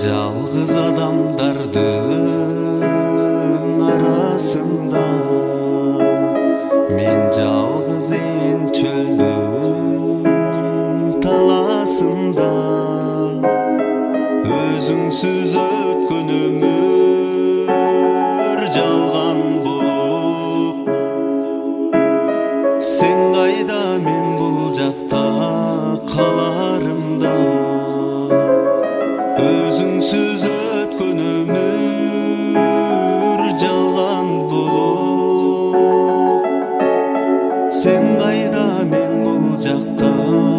Жалгыз адамдардын арасында мен жалгыз эн чөлдүн таласында өзүңсүз өткөн өмүр жалган болуп сен кайда мен бул жакта каларымда өзүңсүз өткөн өмүр жалган болуп сен кайда мен бул жакта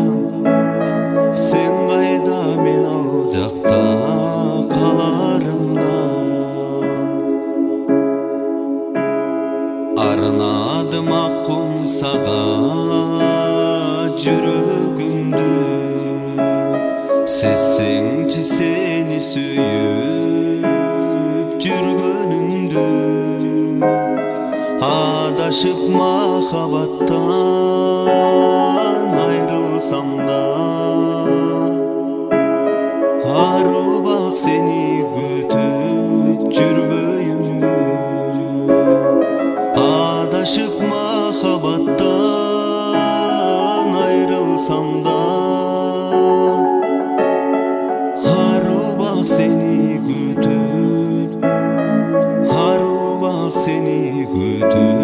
сен кайда мен ал жакта каларымда арнадым ак кумсага жүрөгүмдү сезсеңчи сени сүйүп жүргөнүмдү адашып махабаттан айрылсам да арубак сени күтүп жүрбөйүмбү адашып махабаттан айрылсам да seni gütüp